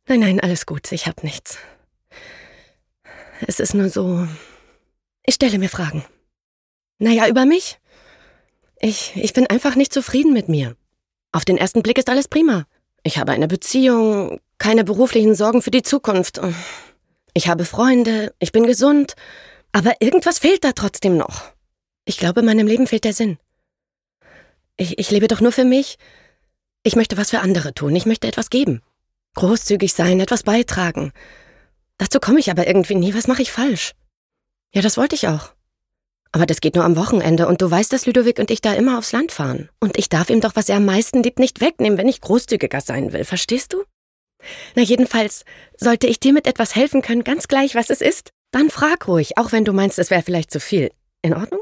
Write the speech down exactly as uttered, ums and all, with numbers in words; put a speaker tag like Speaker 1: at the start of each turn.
Speaker 1: Nein, nein, alles gut, ich hab nichts. Es ist nur so... Ich stelle mir Fragen. Naja, über mich? Ich, ich bin einfach nicht zufrieden mit mir. Auf den ersten Blick ist alles prima. Ich habe eine Beziehung, keine beruflichen Sorgen für die Zukunft. Ich habe Freunde, ich bin gesund, aber irgendwas fehlt da trotzdem noch. Ich glaube, meinem Leben fehlt der Sinn. Ich, ich lebe doch nur für mich. Ich möchte was für andere tun, ich möchte etwas geben. Großzügig sein, etwas beitragen. Dazu komme ich aber irgendwie nie, was mache ich falsch? Ja, das wollte ich auch. Aber das geht nur am Wochenende und du weißt, dass Ludovic und ich da immer aufs Land fahren. Und ich darf ihm doch, was er am meisten liebt, nicht wegnehmen, wenn ich großzügiger sein will, verstehst du? Na jedenfalls, sollte ich dir mit etwas helfen können, ganz gleich, was es ist, dann frag ruhig, auch wenn du meinst, es wäre vielleicht zu viel. In Ordnung?